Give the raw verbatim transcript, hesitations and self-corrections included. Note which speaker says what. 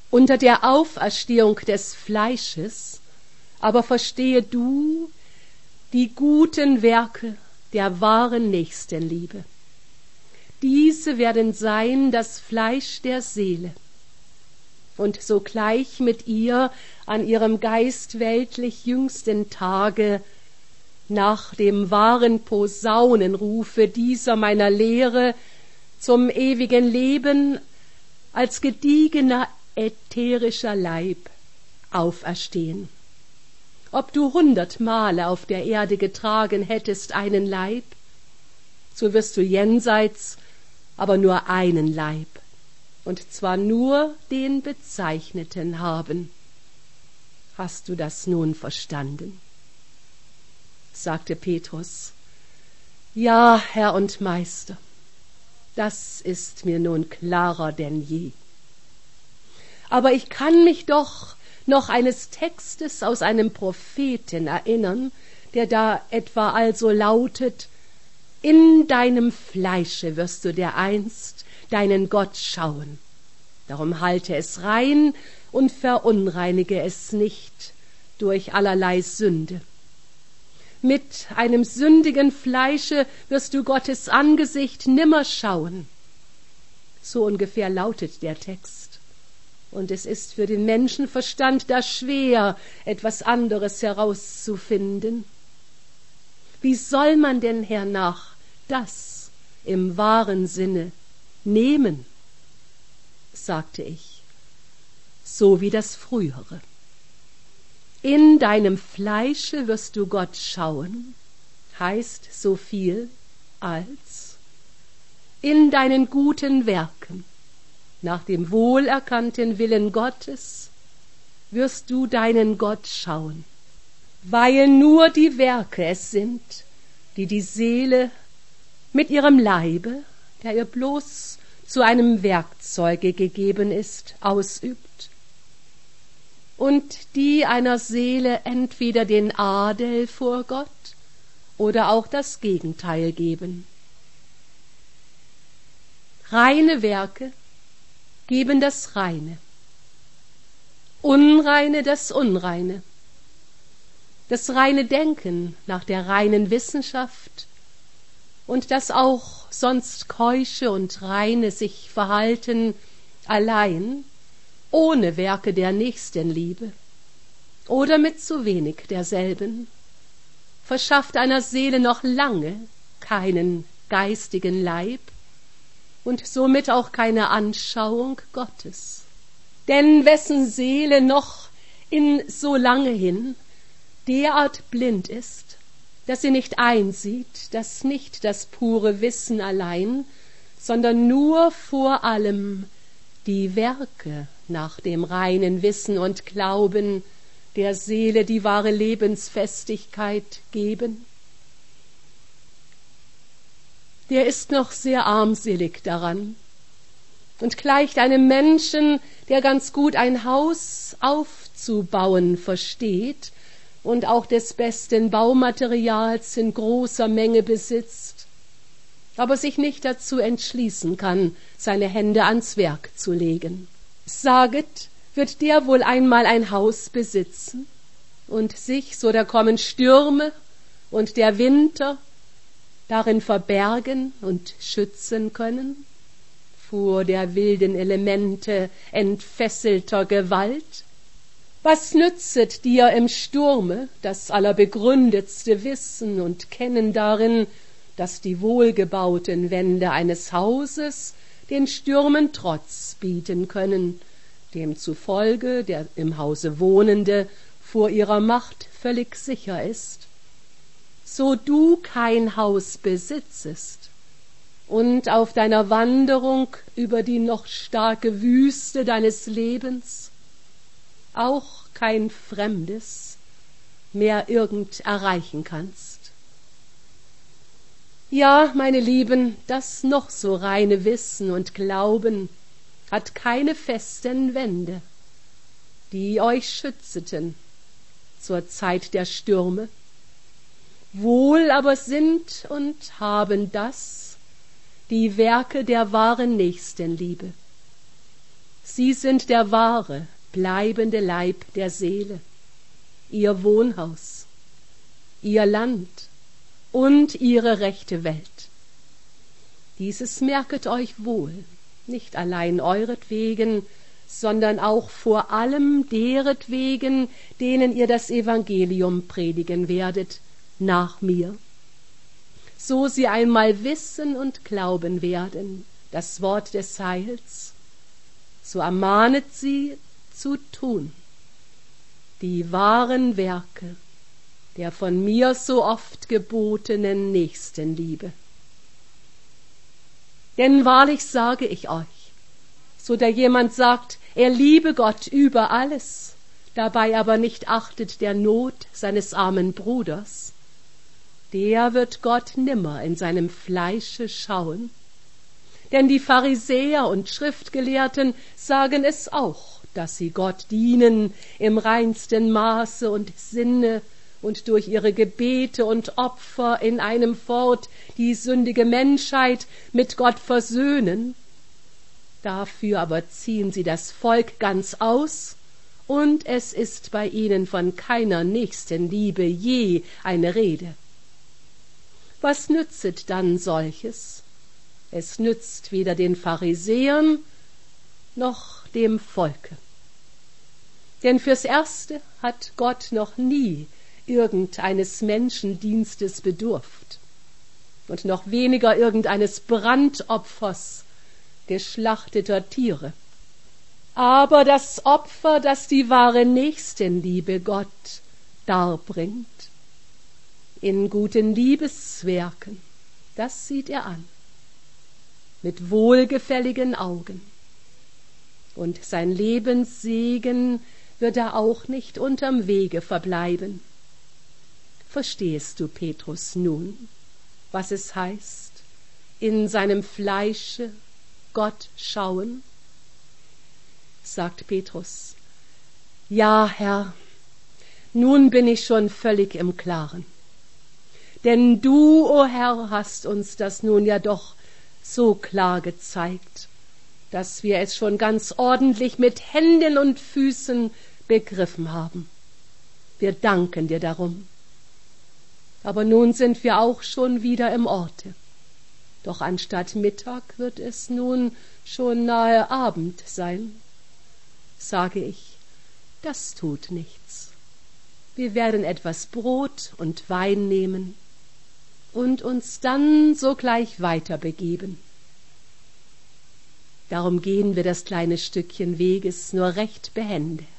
Speaker 1: Unter der Auferstehung des Fleisches aber verstehe du die guten Werke der wahren Nächstenliebe. Diese werden sein das Fleisch der Seele und sogleich mit ihr an ihrem geistweltlich jüngsten Tage nach dem wahren Posaunenrufe dieser meiner Lehre zum ewigen Leben als gediegener ätherischer Leib auferstehen. Ob du hundert Male auf der Erde getragen hättest einen Leib, so wirst du jenseits aber nur einen Leib, und zwar nur den bezeichneten haben. Hast du das nun verstanden? Sagte Petrus. Ja, Herr und Meister, das ist mir nun klarer denn je. Aber ich kann mich doch noch eines Textes aus einem Propheten erinnern, der da etwa also lautet: In deinem Fleische wirst du dereinst deinen Gott schauen. Darum halte es rein und verunreinige es nicht durch allerlei Sünde. Mit einem sündigen Fleische wirst du Gottes Angesicht nimmer schauen. So ungefähr lautet der Text. Und es ist für den Menschenverstand da schwer, etwas anderes herauszufinden. Wie soll man denn hernach das im wahren Sinne nehmen? Sagte ich, so wie das Frühere. In deinem Fleische wirst du Gott schauen, heißt so viel als in deinen guten Werken, nach dem wohlerkannten Willen Gottes, wirst du deinen Gott schauen, weil nur die Werke es sind, die die Seele mit ihrem Leibe, der ihr bloß zu einem Werkzeuge gegeben ist, ausübt, und die einer Seele entweder den Adel vor Gott oder auch das Gegenteil geben. Reine Werke geben das Reine, Unreine das Unreine, das reine Denken nach der reinen Wissenschaft und das auch sonst keusche und reine sich verhalten allein, ohne Werke der Nächstenliebe oder mit zu wenig derselben, verschafft einer Seele noch lange keinen geistigen Leib und somit auch keine Anschauung Gottes. Denn wessen Seele noch in so lange hin derart blind ist, dass sie nicht einsieht, dass nicht das pure Wissen allein, sondern nur vor allem die Werke nach dem reinen Wissen und Glauben der Seele die wahre Lebensfestigkeit geben, der ist noch sehr armselig daran und gleicht einem Menschen, der ganz gut ein Haus aufzubauen versteht und auch des besten Baumaterials in großer Menge besitzt, aber sich nicht dazu entschließen kann, seine Hände ans Werk zu legen. Saget, wird der wohl einmal ein Haus besitzen und sich, so da kommen Stürme und der Winter, darin verbergen und schützen können, vor der wilden Elemente entfesselter Gewalt? Was nützet dir im Sturme das allerbegründetste Wissen und Kennen darin, dass die wohlgebauten Wände eines Hauses den Stürmen Trotz bieten können, demzufolge der im Hause Wohnende vor ihrer Macht völlig sicher ist? So du kein Haus besitzest und auf deiner Wanderung über die noch starke Wüste deines Lebens auch kein Fremdes mehr irgend erreichen kannst. Ja, meine Lieben, das noch so reine Wissen und Glauben hat keine festen Wände, die euch schützeten zur Zeit der Stürme. Wohl aber sind und haben das die Werke der wahren Nächstenliebe. Sie sind der wahre, bleibende Leib der Seele, ihr Wohnhaus, ihr Land und ihre rechte Welt. Dieses merket euch wohl, nicht allein euretwegen, sondern auch vor allem deretwegen, denen ihr das Evangelium predigen werdet, nach mir. So sie einmal wissen und glauben werden, das Wort des Heils, so ermahnet sie zu tun die wahren Werke der von mir so oft gebotenen Nächstenliebe. Denn wahrlich sage ich euch, so da jemand sagt, er liebe Gott über alles, dabei aber nicht achtet der Not seines armen Bruders, der wird Gott nimmer in seinem Fleische schauen. Denn die Pharisäer und Schriftgelehrten sagen es auch, dass sie Gott dienen im reinsten Maße und Sinne und durch ihre Gebete und Opfer in einem Fort die sündige Menschheit mit Gott versöhnen. Dafür aber ziehen sie das Volk ganz aus, und es ist bei ihnen von keiner Nächstenliebe je eine Rede. Was nützet dann solches? Es nützt weder den Pharisäern noch dem Volke. Denn fürs Erste hat Gott noch nie irgendeines Menschendienstes bedurft und noch weniger irgendeines Brandopfers geschlachteter Tiere. Aber das Opfer, das die wahre Nächstenliebe Gott darbringt, in guten Liebeswerken, das sieht er an, mit wohlgefälligen Augen. Und sein Lebenssegen wird er auch nicht unterm Wege verbleiben. Verstehst du, Petrus, nun, was es heißt, in seinem Fleische Gott schauen? Sagt Petrus, ja, Herr, nun bin ich schon völlig im Klaren. Denn du, o Herr, hast uns das nun ja doch so klar gezeigt, dass wir es schon ganz ordentlich mit Händen und Füßen begriffen haben. Wir danken dir darum. Aber nun sind wir auch schon wieder im Orte. Doch anstatt Mittag wird es nun schon nahe Abend sein. Sage ich, das tut nichts. Wir werden etwas Brot und Wein nehmen und uns dann sogleich weiter begeben. Darum gehen wir das kleine Stückchen Weges nur recht behende.